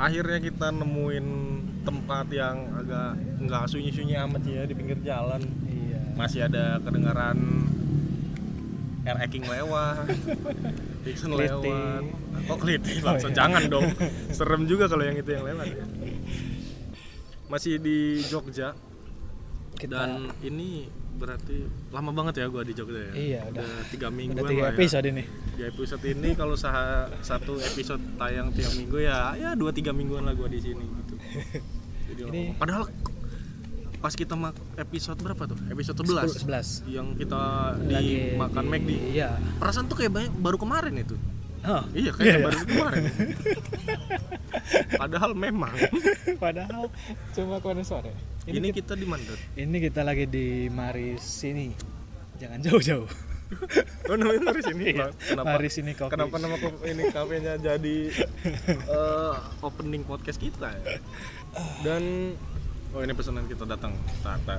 akhirnya kita nemuin tempat yang agak nggak sunyi-sunyi amat ya di pinggir jalan. Iya. Masih ada kedengaran air eking lewat, Dixon lewat. Kok keliti langsung? Iya. Jangan dong, serem juga kalau yang itu yang lewat ya. Masih di Jogja. Dan ini berarti lama banget ya gua di Jogja ya. Iya, udah 3 minggu. Udah 3 episode ini. 3 episode ini kalau satu episode tayang tiap minggu ya 2-3 mingguan lah gua di sini gitu. Jadi Ini padahal pas kita episode berapa tuh? Episode 11 yang kita lagi makan McD. Iya. Perasaan tuh kayak baru kemarin itu. Oh, iya kayak baru kemarin. Padahal memang. Padahal cuma kemarin sore. Ini kita di mana? Ini kita lagi di Maris sini. Jangan jauh-jauh. Oh namanya Maris ini? Iya, Kenapa? Maris ini kopi. Kenapa nama ini kafenya jadi opening podcast kita ya? Dan ini pesanan kita datang. Tata.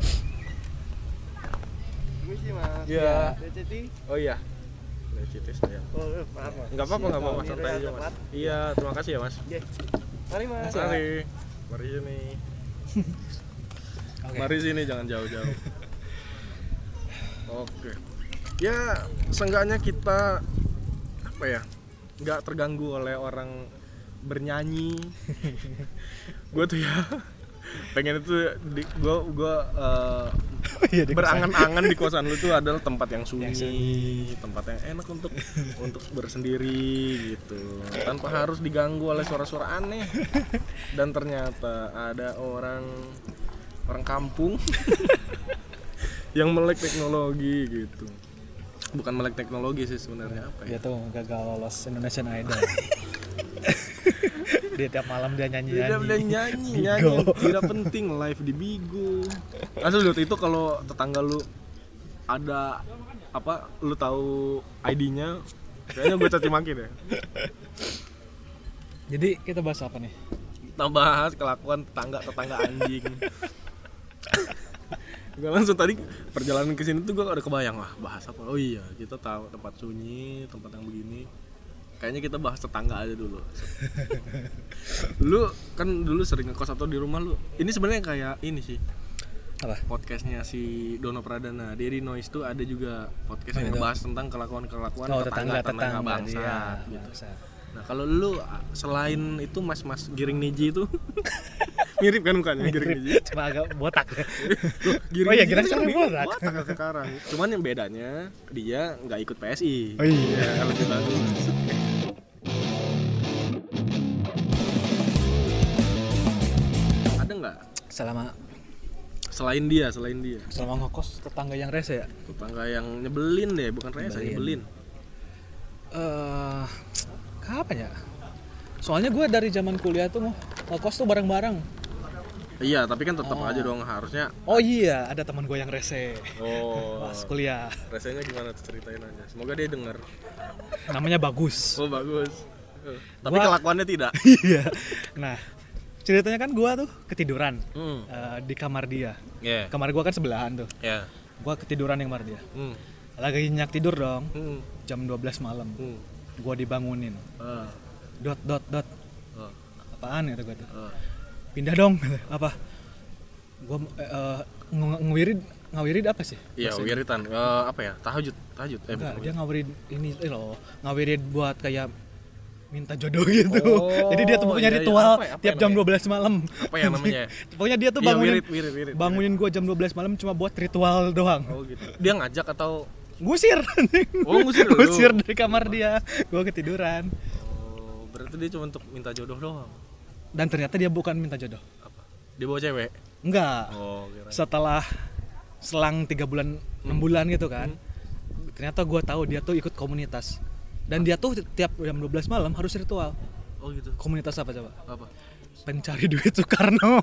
Permisi Mas. Iya. DCT. Oh iya. DCT saya. Oh, maaf Mas. Enggak apa-apa, santai aja Mas. Iya, terima kasih ya Mas. Oke. Mari Mas. Mari sini. Oke. Mari sini jangan jauh-jauh. Oke. Ya, seenggaknya kita apa ya? Enggak terganggu oleh orang bernyanyi. Gue tuh ya pengen itu Iya, berangan-angan di kosan lu tuh adalah tempat yang sunyi, tempat yang enak untuk bersendiri gitu, tanpa harus diganggu oleh suara-suara aneh. Dan ternyata ada orang kampung yang melek teknologi gitu. Bukan melek teknologi sih sebenarnya, apa ya? Dia tuh gagal lolos Indonesian Idol. Dia tiap malam dia nyanyi tidak penting live di Bigo. Asal waktu itu kalau tetangga lu ada apa, lu tahu ID-nya, kayaknya gue caci maki deh. Jadi kita bahas apa nih? Kita bahas kelakuan tetangga anjing. Gak langsung tadi perjalanan ke sini tuh gue udah kebayang lah bahas apa. Oh iya, kita tahu tempat sunyi, tempat yang begini. Kayaknya kita bahas tetangga aja dulu. Lu kan dulu sering ngekos atau di rumah lu. Ini sebenarnya kayak ini sih. Apa? Podcastnya si Dono Pradana. Di Noise tuh ada juga podcast yang ngebahas tentang kelakuan tetangga bangsa iya, gitu. Bangsa. Nah, kalau lu selain itu Mas Giring Niji itu mirip kan mukanya Giring Niji. Cuma agak botak. Giring Oh iya, Niji Giring kan botak. botak sekarang. Cuman yang bedanya dia nggak ikut PSI. Oh iya. Ya, kalau kita ada nggak selain dia Selama ngekos tetangga yang rese ya? tetangga yang nyebelin deh, bukan rese, nyebelin. Kapan ya? Soalnya gue dari zaman kuliah tuh mau ngekos tuh bareng-bareng. Iya, tapi kan tetap aja dong harusnya. Oh iya, ada teman gue yang rese. Oh, Pas kuliah. resenya gimana tuh, ceritain aja. Semoga dia denger. Namanya Bagus. Oh bagus. Tapi Gua- kelakuannya tidak. Iya. Nah, ceritanya kan gue tuh ketiduran di kamar dia. Yeah. Kamar gue kan sebelahan tuh. Ya. Gue ketiduran di kamar dia. Lagi nyenyak tidur dong. Jam 12 malam. Gue dibangunin. Dot. Apaan kata gue tuh? Pindah dong. Apa? Gue ngawirid apa sih? Iya, bahasanya? wiritan. Apa ya? Tahajud. Enggak, dia ngawirid ini loh. Ngawirid buat kayak minta jodoh gitu. Oh, Jadi dia tuh punya iya, ritual apa tiap jam 12 malam. Apa ya namanya? Pokoknya dia tuh Iya, bangunin wirid. bangunin gue jam 12 malam cuma buat ritual doang. Oh gitu. Dia ngajak atau Ngusir. Oh, ngusir lu? Ngusir dari kamar dia. Gue ketiduran. Oh, berarti dia cuma untuk minta jodoh doang. Dan ternyata dia bukan minta jodoh. Apa? Dia bawa cewek? Enggak. Oh, kira. Setelah selang 3 bulan 6 bulan gitu kan. Ternyata gue tahu dia tuh ikut komunitas. Dan dia tuh tiap jam 12 malam harus ritual. Oh gitu. Komunitas apa coba? Apa? Pencari duit Soekarno.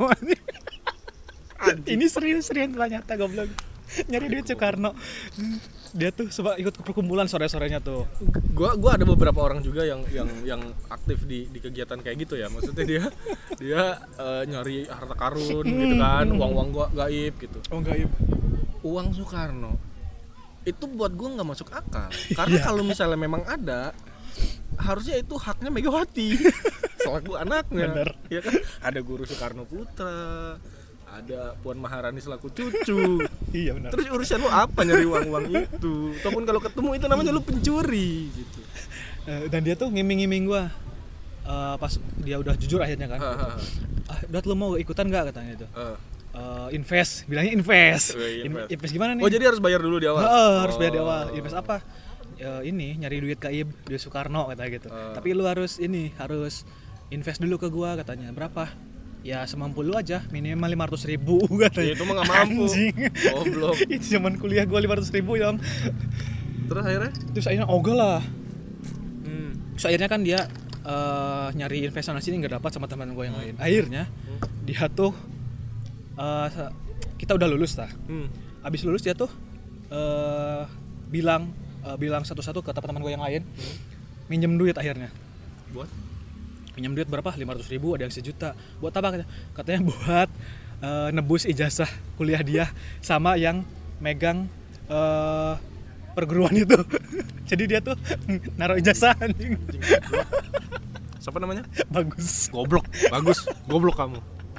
Ini serius ternyata goblok. Nyari duit Soekarno. Dia tuh ikut ke perkumpulan sore-sorenya tuh. Gua ada beberapa orang juga yang aktif di kegiatan kayak gitu ya. Maksudnya dia nyari harta karun gitu kan, uang gua gaib gitu. Oh gaib. Uang Soekarno itu buat gua nggak masuk akal. Karena kalau misalnya memang ada, harusnya itu haknya Megawati. selaku anaknya. Bener. Ya kan? Ada Guru Soekarno Putra, ada Puan Maharani selaku cucu. Iya benar. Terus urusan lu apa nyari uang-uang itu? Ataupun kalau ketemu itu namanya lu pencuri gitu. Dan dia tuh ngiming-ngiming gua. Pas dia udah jujur akhirnya kan. Dot lu mau ikutan nggak katanya itu? Invest, bilangnya invest. Invest gimana nih? Oh jadi harus bayar dulu di awal? Harus bayar di awal. Invest apa? Ini nyari duit KIB, duit Soekarno kata gitu. Tapi lu harus invest dulu ke gua katanya. Berapa? Ya semampu lu aja, minimal 500.000 katanya. Ya, itu mah nggak mampu. Goblok. Itu zaman kuliah gua 500.000 yang. Terus akhirnya? Ogah lah. Terus akhirnya kan dia nyari investasi ini nggak dapat sama teman gue yang lain. Akhirnya dia tuh kita udah lulus lah. Abis lulus dia tuh bilang satu-satu ke teman-teman gue yang lain, minjem duit akhirnya. Buat? Minjem duit berapa? 500.000, ada yang 1 juta. Buat apa? Katanya buat nebus ijazah kuliah dia sama yang megang perguruan itu. Jadi dia tuh naruh ijazah anjing. Siapa namanya? Bagus. Goblok kamu.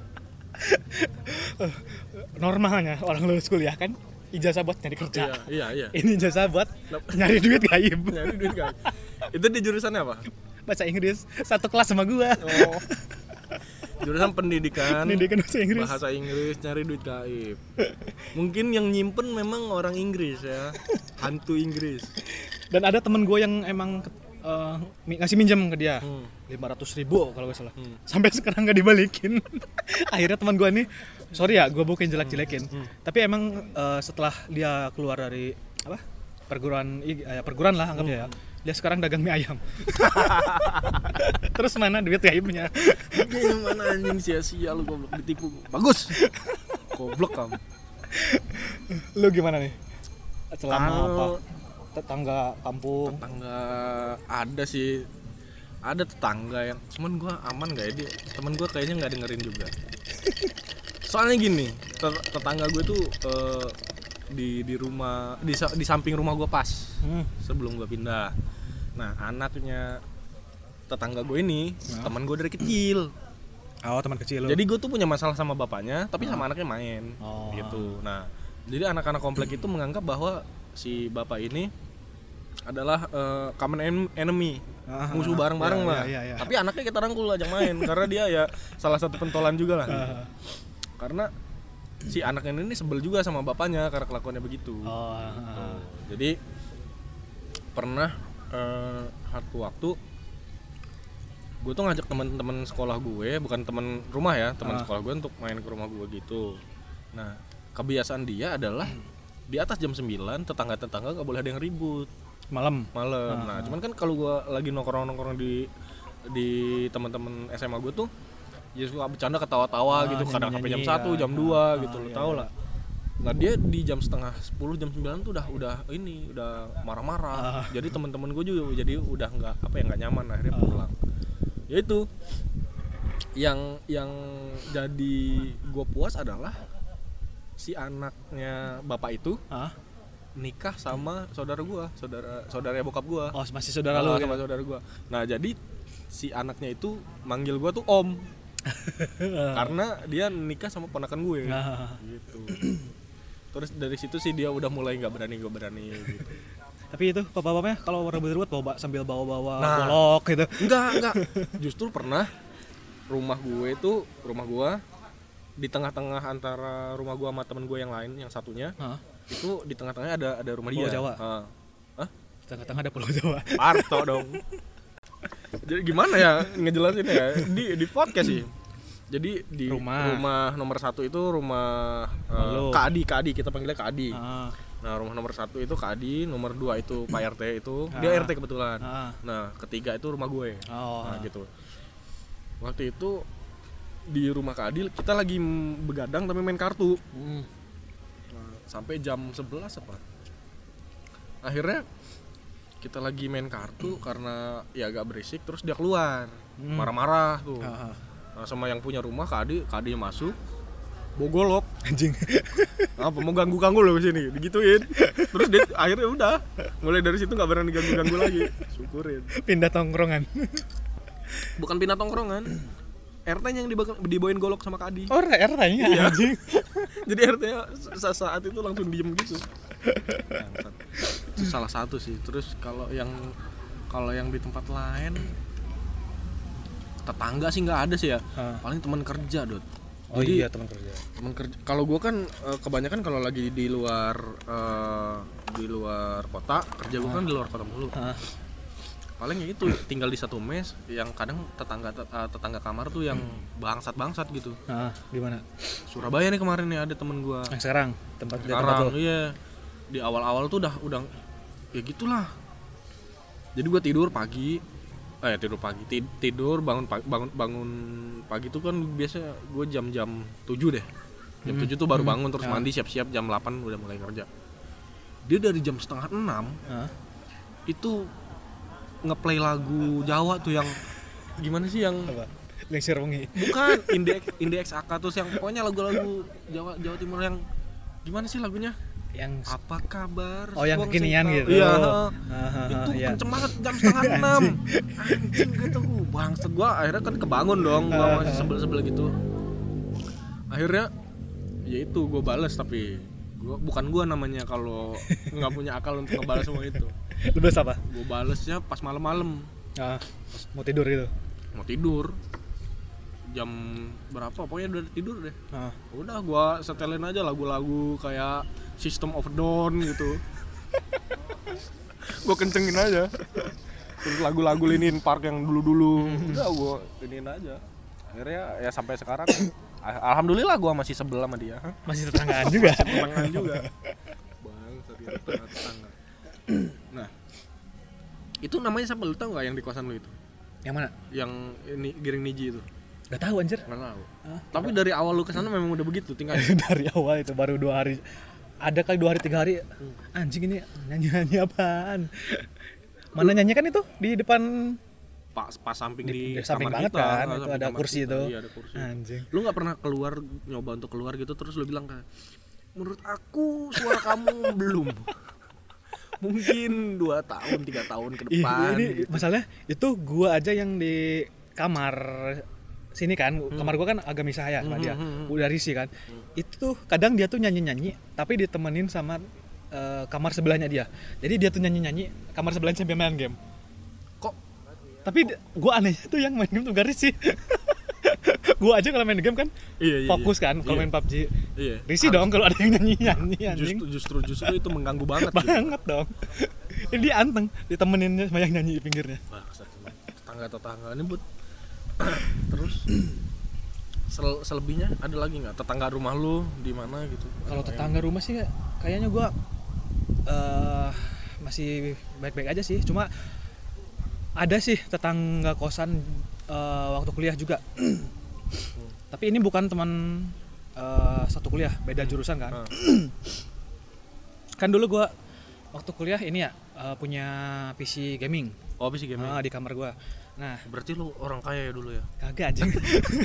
Normalnya orang lulus kuliah kan ijazah buat nyari kerja. Iya. Ini ijazah buat nyari duit gaib. Itu di jurusannya apa? Bahasa Inggris, satu kelas sama gua. Oh. Jurusan pendidikan bahasa Inggris. Nyari duit gaib. Mungkin yang nyimpen memang orang Inggris ya. Hantu Inggris. Dan ada temen gue yang emang ngasih minjem ke dia 500.000 kalau gak salah. Sampai sekarang gak dibalikin. Akhirnya teman gue nih, sorry ya gue bukan jelek-jelekin, tapi emang setelah dia keluar dari perguruan lah anggapnya ya, dia sekarang dagang mie ayam. Terus mana duit gaibnya? Mana anjing, sia-sia lu, goblok, ditipu. Bagus. Goblok kamu. Lu gimana nih? Selama apa? Tetangga kampung? Tetangga ada sih. Ada tetangga yang, cuman gue aman gak ya dia? Temen gue kayaknya gak dengerin juga. Soalnya gini, tetangga gue tuh di rumah, di samping rumah gue pas sebelum gue pindah. Nah anaknya tetangga gue ini teman gue dari kecil. Oh, teman kecil lo. Jadi gue tuh punya masalah sama bapaknya, tapi sama anaknya main gitu. Nah jadi anak-anak komplek itu menganggap bahwa si bapak ini adalah common enemy, musuh bareng-bareng lah. Iya. Tapi anaknya kita rangkul ajak main karena dia ya salah satu pentolan juga lah. Karena si anaknya ini sebel juga sama bapaknya karena kelakuannya begitu. Jadi pernah satu waktu gue tuh ngajak teman-teman sekolah gue, bukan teman rumah ya, teman sekolah gue untuk main ke rumah gue gitu. Nah kebiasaan dia adalah di atas jam 9 tetangga-tetangga gak boleh ada yang ribut malam. Nah cuman kan kalau gue lagi nongkrong di teman-teman SMA gue tuh ya suka bercanda ketawa-tawa gitu, kadang sampai jam 1, jam 2 gitu, lo tau lah. Nah dia di jam setengah 10, jam 9 tuh udah marah-marah. Jadi teman-teman gue juga jadi udah nggak nyaman, akhirnya pulang. Ya itu yang jadi gue puas adalah si anaknya bapak itu nikah sama saudara bokap gue. Oh masih saudara lo? Sama saudara gue. Nah jadi si anaknya itu manggil gue tuh om. Karena dia nikah sama ponakan gue. Gitu. Terus dari situ sih dia udah mulai nggak berani gitu. Tapi itu bapak-bapaknya kalau rebut-rebut sambil bawa golok gitu. Enggak. Justru pernah rumah gue di tengah-tengah antara rumah gue sama temen gue yang lain, yang satunya itu di tengah-tengahnya ada rumah dia. Pulau Jawa. Di tengah-tengah ada Pulau Jawa. Parto dong. Jadi gimana ya ngejelasinnya ya di podcast sih. Jadi di rumah nomor 1 itu rumah Kak Adi, kita panggilnya Kak Adi. Nah rumah nomor 1 itu Kak Adi, nomor 2 itu Pak RT itu, dia RT kebetulan. Nah ketiga itu rumah gue. Nah gitu. Waktu itu di rumah Kak Adi kita lagi begadang tapi main kartu. Nah, sampai jam 11 apa? Akhirnya kita lagi main kartu karena ya agak berisik, terus dia keluar marah-marah tuh. Nah, sama yang punya rumah Kak Adi masuk bawa golok anjing. Apa mau ganggu lo di sini, digituin. Terus dia akhirnya udah mulai dari situ nggak berani ganggu lagi. Syukurin. Pindah tongkrongan. Bukan pindah tongkrongan. RT-nya yang dibawain golok sama Kadi. Oh, RT-nya Iya. anjing. Jadi RT-nya saat itu langsung diem gitu. Bangsat. Itu salah satu sih. Terus kalau yang di tempat lain tetangga sih nggak ada sih ya. Paling teman kerja, Dot. Oh jadi, iya, teman kerja. Kalau gue kan kebanyakan kalau lagi di luar kota, kerja gue kan di luar kota mulu. Paling ya itu tinggal di satu mes yang kadang tetangga kamar tuh yang bangsat gitu. Gimana? Surabaya nih kemarin nih ada temen gue. Yang sekarang tempat Sekarang lo. iya. Di awal-awal tuh udah ya gitulah. Jadi gue tidur pagi bangun pagi tuh kan biasa gue jam 7 deh. Jam 7 tuh baru bangun terus mandi siap-siap jam 8 udah mulai kerja. Dia dari jam 5:30 itu ngeplay lagu Jawa tuh yang gimana sih yang Apa? Lengser wengi. bukan Indeks AK terus yang pokoknya lagu-lagu Jawa Timur yang gimana sih lagunya? Yang Apa kabar? Oh, yang Wong kekinian Sing gitu. Iya. Itu Itu kenceng banget jam 5:30. Anjing gitu gua bangsat gua akhirnya kan kebangun dong, gua masih sebel-sebel gitu. Akhirnya ya itu gua balas tapi bukan gua namanya kalau nggak punya akal untuk ngebalas semua itu. Lu balas apa? Gua balesnya pas malam-malam. Mau tidur gitu. Mau tidur. Jam berapa pokoknya udah tidur deh. Udah gua setelin aja lagu-lagu kayak System of a Down gitu. Gua kencengin aja. Terus lagu-lagu Linkin Park yang dulu-dulu. Udah gua iniin aja. Akhirnya ya sampai sekarang alhamdulillah gua masih sebel sama dia. Masih tetanggaan juga. Tetanggaan juga. Bang, tetangga. Nah. Itu namanya siapa lu tahu enggak yang di kosan lu itu? Yang mana? Yang ini Giring Niji itu. Gak tahu anjir. Nggak tahu. Tapi dari awal lu kesana memang udah begitu tinggal. Dari awal itu baru 2 hari. Ada kali 2 hari 3 hari. Anjing ini nyanyi apaan? Mana nyanyi kan itu di depan Pas samping di samping kamar banget kita, kan. Itu ada kursi kita. itu. Iya, ada kursi. Anjing. Lu nggak pernah nyoba untuk keluar gitu terus lu bilang kayak menurut aku suara kamu belum. Mungkin 2 tahun 3 tahun ke depan. Ini gitu. masalahnya itu gua aja yang di kamar sini kan, kamar gua kan agak misah ya sama dia. Udah risih kan. Itu tuh kadang dia tuh nyanyi-nyanyi tapi ditemenin sama kamar sebelahnya dia. Jadi dia tuh nyanyi-nyanyi, kamar sebelahnya sambil main game. Kok Tapi gua anehnya tuh yang main game tuh gak risih. Gua aja kalau main game kan fokus kan, kalau main PUBG. Iya. Risih dong kalau ada yang nyanyi-nyanyi anjing. Justru itu mengganggu banget gitu. Banget dong. Ini dia anteng ditemenin sama yang nyanyi di pinggirnya. Tetangga ini buat terus selebihnya ada lagi nggak tetangga rumah lu di mana gitu? Kalau tetangga rumah sih kayaknya gua masih baik-baik aja sih. Cuma ada sih tetangga kosan waktu kuliah juga. Tapi ini bukan teman satu kuliah, beda jurusan kan. Kan dulu gua waktu kuliah ini ya punya PC gaming. Oh, PC gaming. Di kamar gua. Nah, berarti lu orang kaya ya dulu ya? kagak anjing.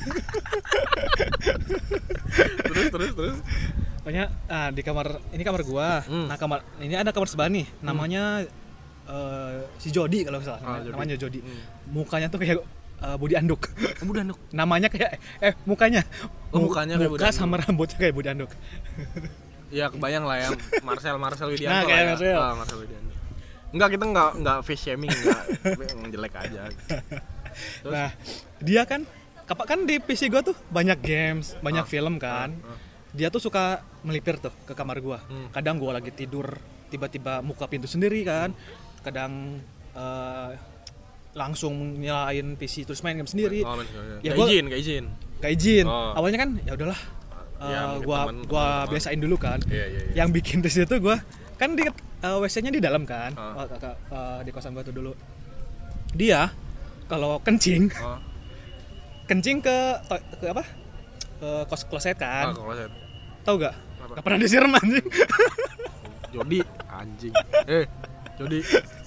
terus. Pokoknya di kamar gua. Nah, ini ada kamar sebelah nih. Namanya si Jody kalau nggak salah. Namanya Jody. Mukanya tuh kayak Budi Anduk. Budi Anduk. Namanya kayak mukanya. Mukanya kayak Budi Anduk. Sama rambutnya kayak Budi Anduk. Ya kebayang lah ya Marcel Widianto. Nah, kayak lah ya. Marcel Widianto. Enggak, kita enggak face shaming, enggak jelek aja. Terus? Nah, dia kan di PC gua tuh banyak games, banyak film kan. Dia tuh suka melipir tuh ke kamar gua. Kadang gua lagi tidur tiba-tiba buka pintu sendiri kan. Kadang langsung nyalain PC terus main game sendiri. Ya gak izin. Awalnya kan ya udahlah. Gua biasain dulu kan. Iya. Yang bikin di situ gua kan di WC-nya di dalam kan. Di kosan gua tuh dulu. Dia kalau kencing ke apa? Ke kloset kan. Kloset. Tahu gak? Gak pernah disiram anjing. Jody anjing. Jody.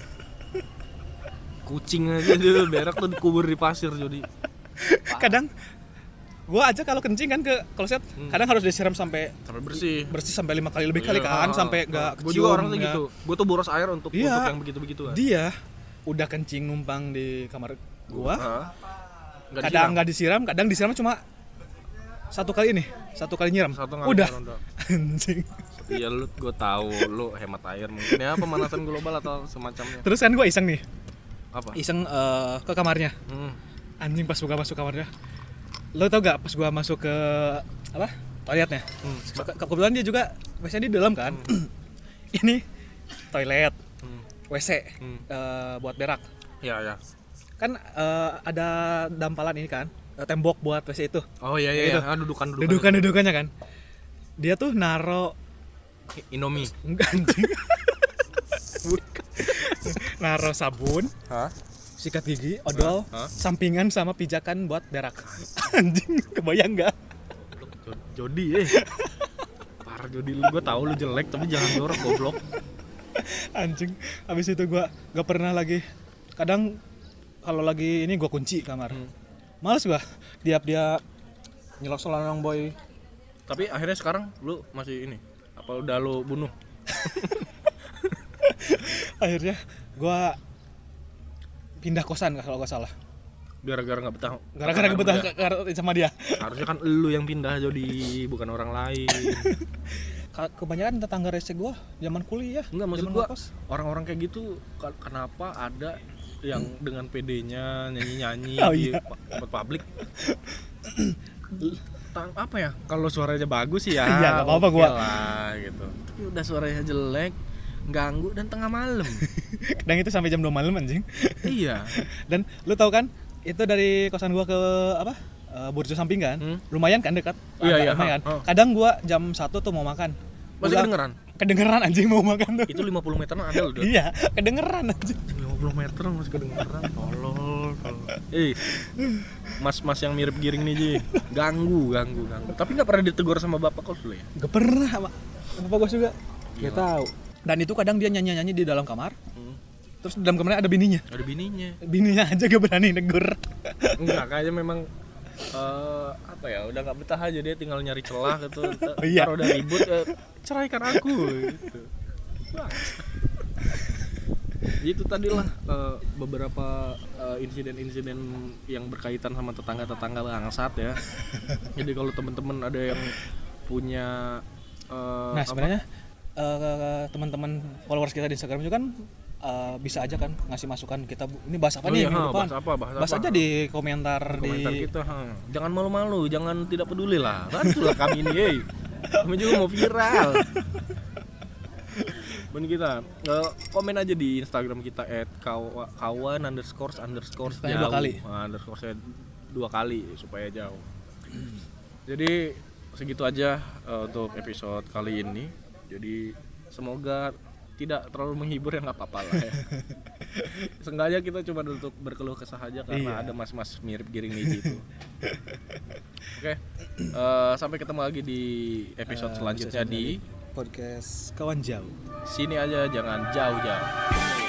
Kucing aja dia berak tuh dikubur di pasir Jody. Kadang gua aja kalau kencing kan ke kloset kadang harus disiram sampai bersih sampai 5 kali lebih kali kan sampai enggak kecium. Gua juga orangnya gitu. Gua tuh boros air untuk yang begitu-begitu kan. Dia udah kencing numpang di kamar Gua kadang nggak disiram, kadang disiram cuma satu kali nyiram. Udah. Anjing. Iya gue tahu lu hemat air mungkin ya, pemanasan global atau semacamnya. Terus kan gue iseng nih. Apa? Iseng ke kamarnya. Anjing pas gua masuk kamarnya. Lo tau gak pas gua masuk ke apa? Toiletnya. Kebetulan dia juga WC di dalam kan. Ini toilet. WC buat berak. Iya. Kan ada dampalan ini kan, tembok buat WC itu. Oh iya. Gitu. Dudukannya kan. Dia tuh naro Indomie. Enggak anjing. Naro sabun, sikat gigi, odol, sampingan sama pijakan buat berak. Anjing, kebayang enggak? Jodi Parah Jodi lu, gue tahu lu jelek tapi jangan jorok goblok. Anjing, habis itu gue gak pernah lagi. Kadang kalau lagi ini gue kunci kamar. Males gue, dia nyelok-selonong boy. Tapi akhirnya sekarang lu masih ini, apa udah lu bunuh? Akhirnya gue pindah kosan kalau gak salah. Gara-gara nggak betah. Gara-gara betah sama dia. Harusnya kan lu yang pindah jadi, bukan orang lain. Kebanyakan tetangga rese gue zaman kuliah. Enggak, maksud gue orang-orang kayak gitu kenapa ada yang dengan PD-nya nyanyi-nyanyi di tempat publik. Apa ya? Kalau suaranya bagus sih ya. Iya, enggak apa-apa gua. Lah gitu. Tapi udah suaranya jelek, ganggu dan tengah malam. Kadang itu sampai jam 2 malam anjing. Iya. Dan lu tahu kan, itu dari kosan gua ke apa? Burjo samping kan. Lumayan kan dekat. Iya. Lumayan. Kadang gua jam 1 tuh mau makan. Masih kedengeran? Kedengeran anjing mau makan tuh. Itu 50 meteran ada loh. Iya, kedengeran anjing. 50 meter masih kedengeran. Tolol. Mas yang mirip Giring nih, Ji. Ganggu. Tapi enggak pernah ditegur sama bapak kos lu ya? Gak pernah, Pak. Bapak gua juga. Gak tahu. Dan itu kadang dia nyanyi-nyanyi di dalam kamar. Terus di dalam kamarnya ada bininya. Bininya aja gak berani negur. Enggak, kayaknya memang apa ya, udah nggak betah aja, dia tinggal nyari celah gitu. Kalau udah ribut, ceraikan aku gitu. Itu tadilah beberapa insiden-insiden yang berkaitan sama tetangga-tetangga bangsat ya. Jadi kalau teman-teman ada yang punya nah sebenarnya teman-teman followers kita di Instagram itu kan bisa aja kan ngasih masukan kita, ini bahas apa nih minggu depan, bahas aja di komentar kita. Jangan malu-malu, jangan tidak peduli lah, bantulah kami ini, kami juga mau viral. Ben kita komen aja di Instagram kita @kawan__jauh, underscore 2 kali supaya jauh. Jadi segitu aja untuk episode kali ini. Jadi semoga tidak terlalu menghibur, ya nggak apa-apa lah ya. Seenggaknya kita cuma untuk berkeluh kesah aja karena ada mas-mas mirip Giring Niji itu. Oke, sampai ketemu lagi di episode selanjutnya di podcast Kawan Jauh. Sini aja, jangan jauh-jauh.